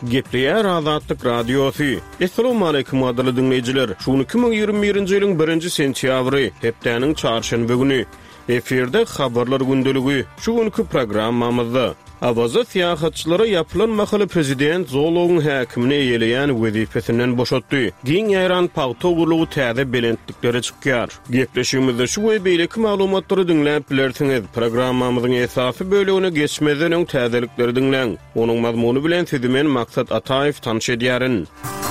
Gepleyer Azatlyk Radiosu. Assalamu alaykum adly dinleyijiler. Şunu 2021-nji ýylyň 1-nji sentýabry, hepdeniň çarşanby güni. Eferde habarlar gündöligi. Şu günkü programmamyzda Awaza siýasatçylara ýapylan mahaly prezident Zolowyň häkimini eýeleýän wezifesinden boşatdy. Giň ýaran pagtogurlugy täze belentlikleri çykýar. Gepleşigimizde şu we beýleki maglumatlary dinläp bilersiňiz. Programmamyzyň esasy bölegine geçmeden öň täzelikleri dinleň. Onuň mazmuny bilen sizi men Maksat Ataýew tanış edýärin.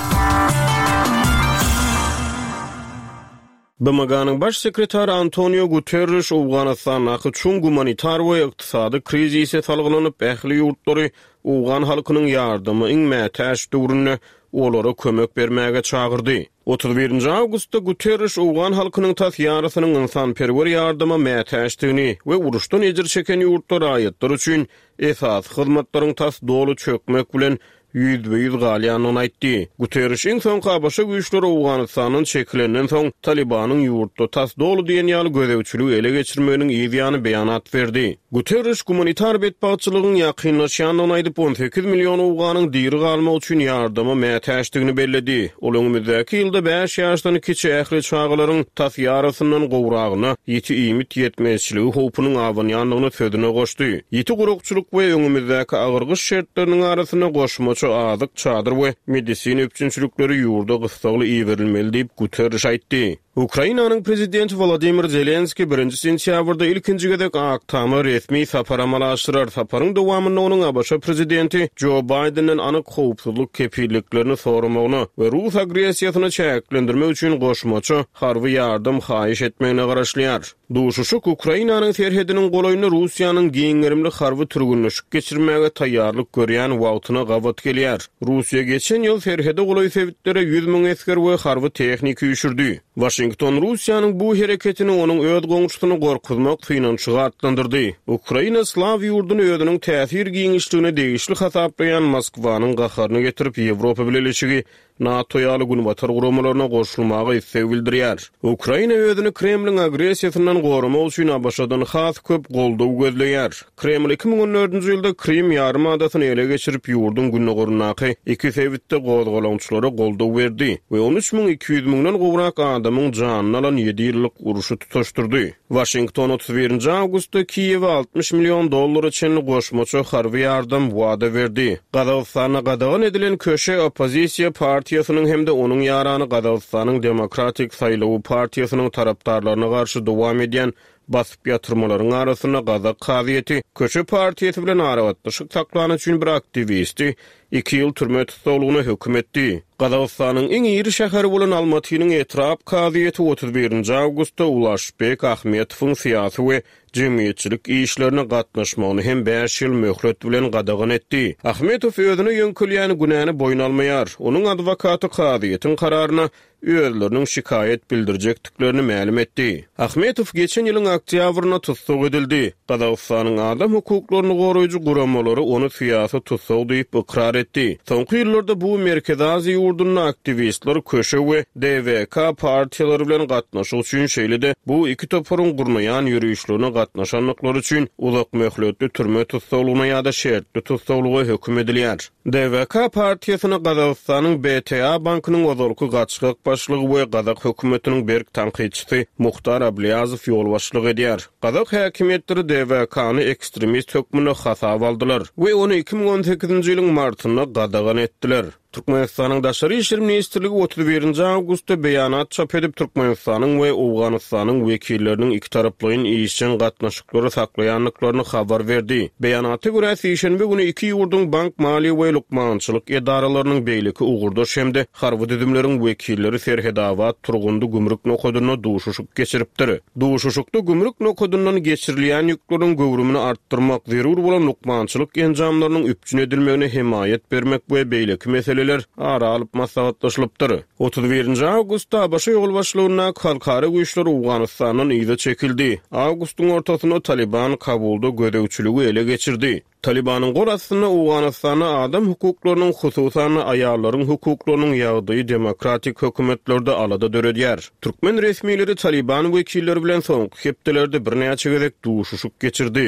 BMG'nın baş sekreteri Antonio Guterres Awganystanyň üçin humanitar we ykdysady krizise salgylanyp ähli ýurtlary Awgan halkynyň ýardymy iň mätäş döwründe olara kömek bermäge çağırdy. 31 awgustda Guterres Awgan halkynyň tas ýarasynyň insanperwer ýardyma mätäşdigini we uruşdan ejir çeken ýurtlara aýatlar üçin esas hyzmatlaryň tas dolu çökmek bilen %100 galýanyny aýtdy. Guterres'in soň Habaşa güýçleri Awganystanyň çekilenden soň Talibanyň ýurtda tas dolu diýen ýaly gözegçiligi ele geçirmeginiň ýa-da beýanat berdi. Guterres humanitar betbaçylygyň ýakynlaşýanyny aýdyp 18 million Awganyň diri galmak üçin ýardyma mätäşdigini belledi. Ol öňümüzdäki ýylda 5 ýaşdan kiçi ähli çağlaryň tas ýarasyndan gowragyna ýeti ümit ýetmezçiligi howpunyň awanýanlygyny sözüne goşdy. Ýeti gurukçuluk we öňümüzdäki agyrgyş şertleriniň arasyna goşmaçy azyk çadyr we medisina üçinçilikleri ýurda gysgaly iýerilmeli diýip Guterres aýtdy. Ukrainanyň prezidenti Volodymyr Zelenski 1-nji sentýabrda ilkinji gezek aktamy resmi sapar amalaşdyrar. Saparyň dowamynda onuň Abaşa prezidenti Joe Biden'in anyk howpsuzlyk kepilliklerini soramagyny we Rus agresiýasyny çäklendirmek üçin goşmaçy harby ýardym haýyş etmegine garaşlýar. Duşuşuk Ukrainanyň serhediniň golaýyny Russiýanyň giňerimli harby türgünleşik geçirmäge taýýarlyk görýän wagtyna gawat gelýär. Russiýa geçen ýyl serhede golaý sebitlere 100 000 esker we harby tehnika ýüşürdi. Washington Russiýanyň bu hereketini onuň öz goňşusyny gorkuzmak finansyga atlandyrdy. Ukraina Slav ýurduny özüniň täsir giňişligine degişli hasaplayan Moskwanyň gaharyny getirip Ýewropa bileşigi NATO ýaly günbatar guramalaryna goşulmagy istek bildirýär. Ukraina özüni Kremliň agresiýasyndan gorumak üçin Abaşadan has köp goldaw gözleýär. Kreml 2014-nji ýylda Krim ýarymadasyny ele geçirip ýurdun günne gorunaky iki sebitde gozgalançylara goldaw berdi we 13.200 000-den gowrak adamyň janyny alan 7 ýyllyk uruşy tutaşdyrdy. Washington 31 awgustda Kiýewe 60 million dollar üçin goşmaçy harby ýardym wada berdi. Gazawstana gadagan edilen köşe opozisiýa partiýasynyň hemde onuň ýarany Gazawstanyň Demokratik Saýlawy partiýasynyň tarapdarlaryna garşy dowam edýän basyp ýatyrmalaryň arasyna Gaza kaziýeti köşe partiýasy bilen arabatlyşyk saklanan üçin bir aktivisti 2 ýyl türme tutulgyny hökm etdi. Gazawstanyň iň iri şäheri bolan Almatynyň etrap kaziýeti 31 awgustda Ulaşbek Ahmetowyň syýasy we jemgyýetçilik işlerine gatnaşmagyny hem 5 ýyl möhlet bilen gadagan etdi. Ahmetow özüne ýönkülýän günäni boyun almaýar. Onuň adwokaty kaziýetiň kararyna özleriniň şikayet bildirjekdiklerini ma'lum etdi. Ahmetow geçen ýylyň oktýabryna tutsuk edildi. Gazawstanyň adam hukuklaryny goraýjy guramalary onu syýasy tutsuk diýip ikrar etdi. Soňky ýyllarda bu Merkez Aziýa ýurdunyň aktivistleri köşe we DVK partiýalary bilen gatnaşyk üçin şeýlede bu iki toparyň gurnaýan ýürüýüşlerine gatnaşanlyklary üçin uzak möhletli türme tutsuklygyna ýa-da şertli tutsuklyga hökm edilýär. DVK partiýasyny Gazawstanyň BTA bankynyň ozalky gaçyk başlygy we Gazak hökümetiniň berk tanqidçisi Muhtar Ablyazov ýol başlyk edýär. Gazak häkimetleri DVK-ny ekstremist hökmüne hasap aldylar we ony 2018-nji ýylyň martynda gadagan etdiler. Türkmenistanyň Daşary işler ministrligi 31 awgustda beýanat çap edip Türkmenistanyň we Awganystanyň wekilleriniň iki taraplyň işçiň gatnaşyklary saklaýanlyklaryny habar berdi. Beýanata görä şeýşembe güni iki ýurduň bank, maliýe we lukmançylyk edaralarynyň beýleki ugurdaş hemde harby düzümleriň wekilleri serhedawat turgundy gümrük nokodyna duşuşuk geçiripdir. Duşuşukda gümrük nokodyndan geçirilýän ýükleriň göwrümini artdyrmak zerur bolan lukmançylyk enjamlarynyň üpçün edilmegine himayet bermek we beýleki mesele ara alıp maslahatlaşılıpdır. 31 awgustda Abaşa ýol başlygyna halkara güýçler Awganystanyň ýyda çekildi. Awgustyň ortasynda Taliban Kabulda gödegçiligi ele geçirdi. Talibanyň gorasyna Awganystana adam hukuklarynyň hususan aýallaryň hukuklarynyň ýagdaýy demokratik hökümetlerde alada döredýär. Türkmen resmileri Taliban wekilleri bilen soňky hepdelerde bir näçe gezek duşuşuk geçirdi.